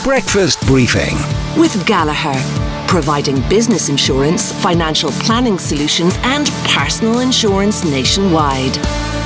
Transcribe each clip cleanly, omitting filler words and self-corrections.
Breakfast Briefing with Gallagher, providing business insurance, financial planning solutions and personal insurance nationwide.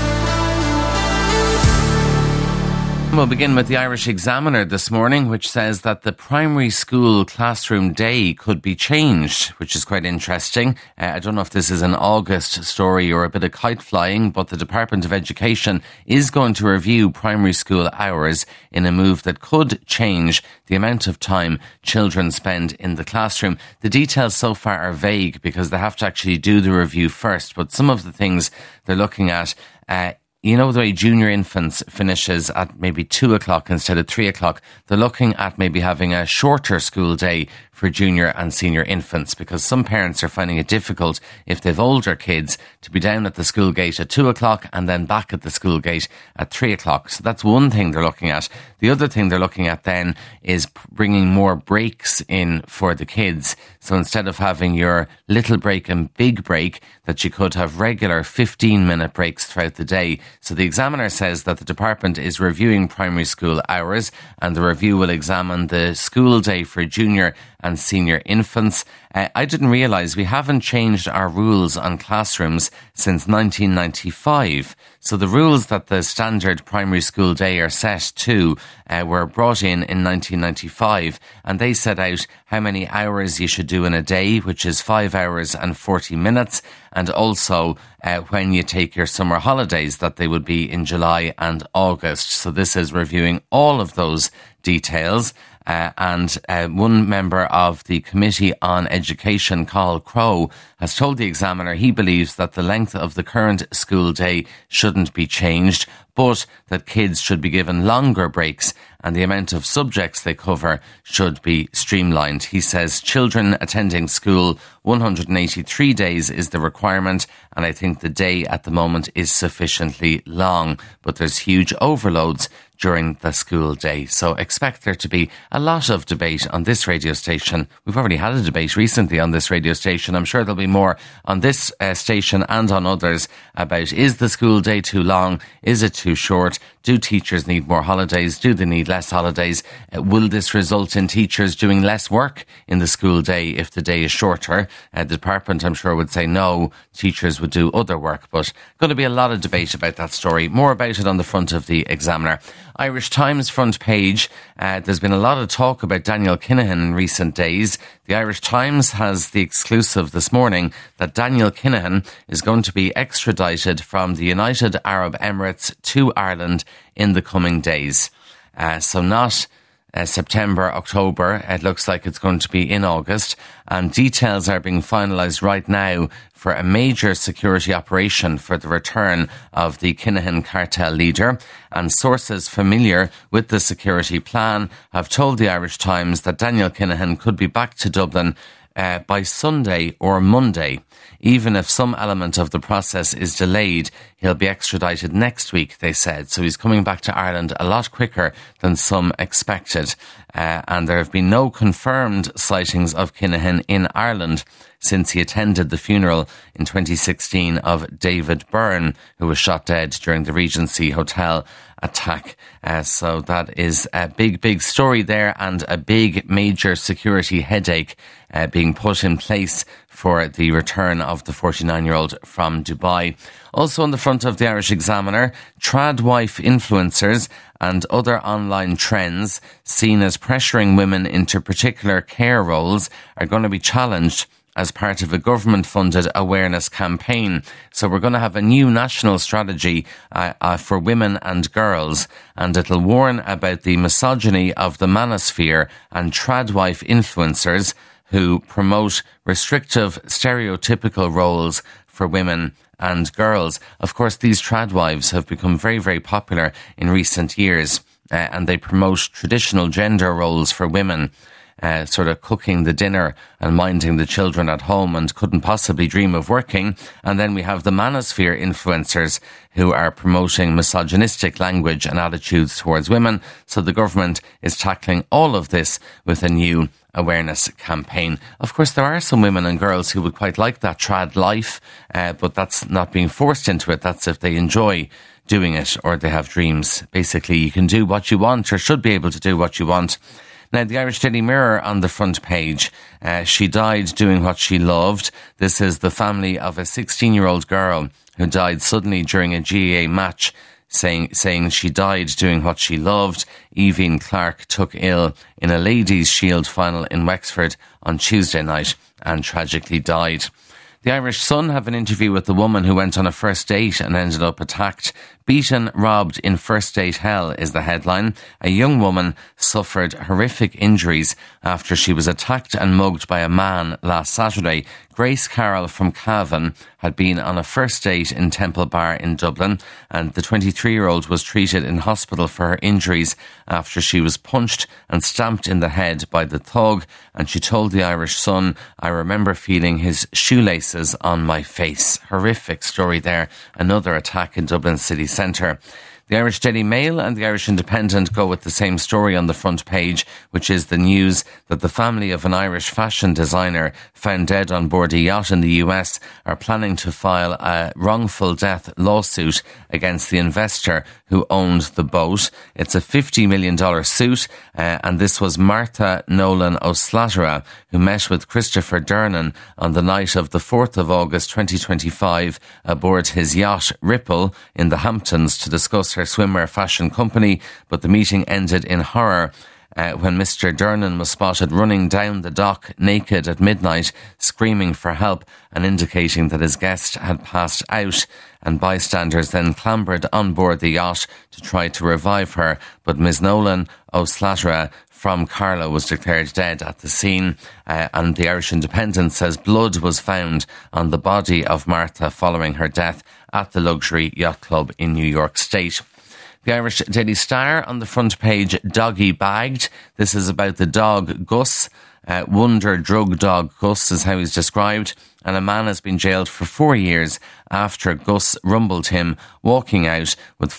We'll begin with the Irish Examiner this morning, which says that the primary school classroom day could be changed, which is quite interesting. I don't know if this is an August story or a bit of kite flying, but the Department of Education is going to review primary school hours in a move that could change the amount of time children spend in the classroom. The details so far are vague because they have to actually do the review first, but some of the things they're looking at, you know, the way junior infants finishes at maybe 2 o'clock instead of 3 o'clock, they're looking at maybe having a shorter school day for junior and senior infants, because some parents are finding it difficult if they've older kids to be down at the school gate at 2 o'clock and then back at the school gate at 3 o'clock. So that's one thing they're looking at. The other thing they're looking at then is bringing more breaks in for the kids. So instead of having your little break and big break, that you could have regular 15-minute breaks throughout the day. So the Examiner says that the department is reviewing primary school hours, and the review will examine the school day for junior and senior infants. I didn't realise we haven't changed our rules on classrooms since 1995. So the rules that the standard primary school day are set to were brought in 1995, and they set out how many hours you should do in a day, which is 5 hours and 40 minutes, and also when you take your summer holidays, that they would be in July and August. So this is reviewing all of those details. And one member of the Committee on Education, Cathal Crowe, has told the Examiner he believes that the length of the current school day shouldn't be changed, but that kids should be given longer breaks and the amount of subjects they cover should be streamlined. He says children attending school 183 days is the requirement, and I think the day at the moment is sufficiently long, but there's huge overloads during the school day. So expect there to be a lot of debate on this radio station. We've already had a debate recently on this radio station. I'm sure there'll be more on this station and on others about, is the school day too long? Is it too short? Do teachers need more holidays? Do they need less holidays? Will this result in teachers doing less work in the school day if the day is shorter? The department, I'm sure, would say no, teachers would do other work, but going to be a lot of debate about that story. More about it on the front of the Examiner. Irish Times front page, there's been a lot of talk about Daniel Kinahan in recent days. The Irish Times has the exclusive this morning that Daniel Kinahan is going to be extradited from the United Arab Emirates to Ireland in the coming days. So not September, October. It looks like it's going to be in August, and details are being finalised right now for a major security operation for the return of the Kinahan cartel leader. And sources familiar with the security plan have told the Irish Times that Daniel Kinahan could be back to Dublin by Sunday or Monday. Even if some element of the process is delayed, he'll be extradited next week, they said. So he's coming back to Ireland a lot quicker than some expected. And there have been no confirmed sightings of Kinahan in Ireland since he attended the funeral in 2016 of David Byrne, who was shot dead during the Regency Hotel attack. So that is a big story there, and a big major security headache being put in place for the return of the 49-year-old from Dubai. Also on the front of the Irish Examiner, tradwife influencers and other online trends seen as pressuring women into particular care roles are going to be challenged as part of a government-funded awareness campaign. So we're going to have a new national strategy for women and girls, and it'll warn about the misogyny of the manosphere and tradwife influencers who promote restrictive, stereotypical roles for women and girls. Of course, these tradwives have become very, very popular in recent years, and they promote traditional gender roles for women, sort of cooking the dinner and minding the children at home, and couldn't possibly dream of working. And then we have the manosphere influencers who are promoting misogynistic language and attitudes towards women. So the government is tackling all of this with a new awareness campaign. Of course, there are some women and girls who would quite like that trad life, but that's not being forced into it. That's if they enjoy doing it or they have dreams. Basically, you can do what you want, or should be able to do what you want. Now, the Irish Daily Mirror on the front page, she died doing what she loved. This is the family of a 16-year-old girl who died suddenly during a GAA match, saying she died doing what she loved. Evine Clark took ill in a Ladies' Shield final in Wexford on Tuesday night and tragically died. The Irish Sun have an interview with the woman who went on a first date and ended up attacked. Beaten, robbed in first date hell is the headline. A young woman suffered horrific injuries after she was attacked and mugged by a man last Saturday. Grace Carroll from Cavan had been on a first date in Temple Bar in Dublin, and the 23-year-old was treated in hospital for her injuries after she was punched and stamped in the head by the thug, and she told the Irish Sun, "I remember feeling his shoelaces on my face." Horrific story there. Another attack in Dublin city centre. The Irish Daily Mail and the Irish Independent go with the same story on the front page, which is the news that the family of an Irish fashion designer found dead on board a yacht in the US are planning to file a wrongful death lawsuit against the investor who owned the boat. It's a $50 million suit, and this was Martha Nolan O'Slattery, who met with Christopher Dernan on the night of the 4th of August 2025 aboard his yacht Ripple in the Hamptons to discuss her swimwear fashion company, but the meeting ended in horror when Mr. Dernan was spotted running down the dock naked at midnight, screaming for help and indicating that his guest had passed out, and bystanders then clambered on board the yacht to try to revive her, but Ms. Nolan O'Slattery from Carlow was declared dead at the scene, and the Irish Independent says blood was found on the body of Martha following her death at the Luxury Yacht Club in New York State. The Irish Daily Star on the front page, doggy bagged. This is about the dog Gus. Wonder drug dog Gus is how he's described, and a man has been jailed for 4 years after Gus rumbled him walking out with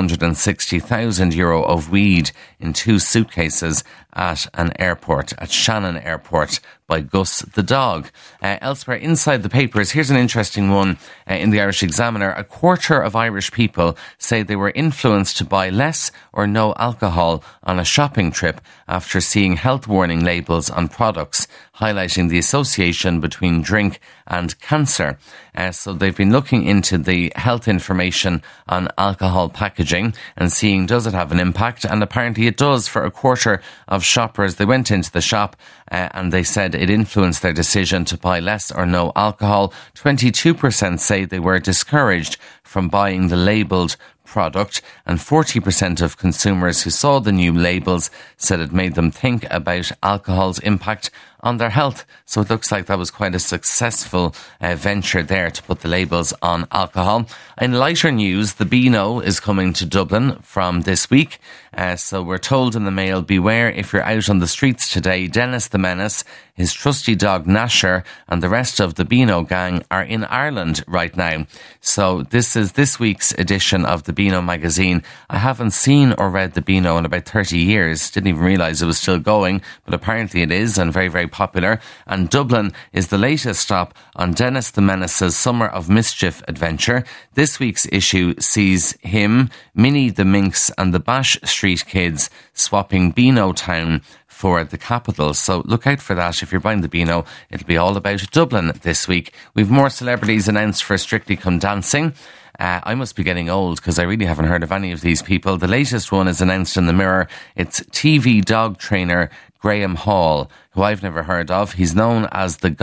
€560,000 of weed in 2 suitcases at an airport, at Shannon Airport, by Gus the dog. Elsewhere inside the papers, here's an interesting one in the Irish Examiner. A quarter of Irish people say they were influenced to buy less or no alcohol on a shopping trip after seeing health warning labels on products highlighting the association between drink and cancer. So they've been looking into the health information on alcohol packaging and seeing does it have an impact, and apparently it does for a quarter of shoppers. They went into the shop and they said it influenced their decision to buy less or no alcohol. 22% say they were discouraged from buying the labelled product, and 40% of consumers who saw the new labels said it made them think about alcohol's impact on their health. So it looks like that was quite a successful venture there to put the labels on alcohol. In lighter news, the Beano is coming to Dublin from this week. So we're told in the Mail, beware if you're out on the streets today. Dennis the Menace, his trusty dog Nasher, and the rest of the Beano gang are in Ireland right now. So this is this week's edition of the Beano magazine. I haven't seen or read the Beano in about 30 years. Didn't even realise it was still going, but apparently it is, and very, very popular. And Dublin is the latest stop on Dennis the Menace's Summer of Mischief adventure. This week's issue sees him, Minnie the Minx and the Bash Street Kids swapping Beano Town for the capital. So look out for that. If you're buying the Beano, it'll be all about Dublin this week. We've more celebrities announced for Strictly Come Dancing. I must be getting old because I really haven't heard of any of these people. The latest one is announced in the Mirror. It's TV dog trainer Graham Hall, who I've never heard of. He's known as the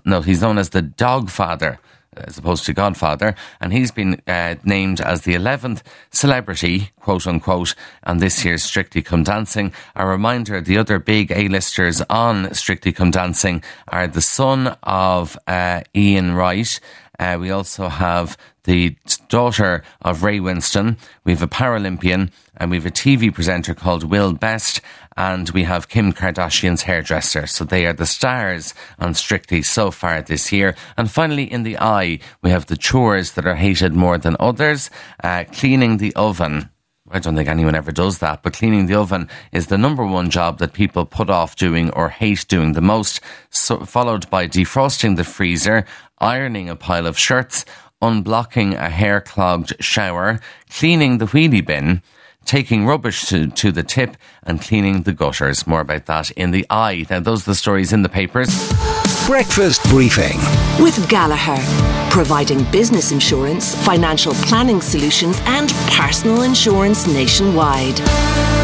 Dog Father, as opposed to Godfather, and he's been named as the 11th celebrity, quote unquote, on this year's Strictly Come Dancing. A reminder, the other big A-listers on Strictly Come Dancing are the son of Ian Wright. We also have the daughter of Ray Winston. We have a Paralympian, and we have a TV presenter called Will Best, and we have Kim Kardashian's hairdresser. So they are the stars on Strictly so far this year. And finally, in the Eye, we have the chores that are hated more than others. Cleaning the oven. I don't think anyone ever does that, but cleaning the oven is the number one job that people put off doing or hate doing the most, so, followed by defrosting the freezer, ironing a pile of shirts, unblocking a hair-clogged shower, cleaning the wheelie bin, taking rubbish to the tip and cleaning the gutters. More about that in the Eye. Now, those are the stories in the papers. Breakfast briefing with Gallagher, providing business insurance, financial planning solutions and personal insurance nationwide.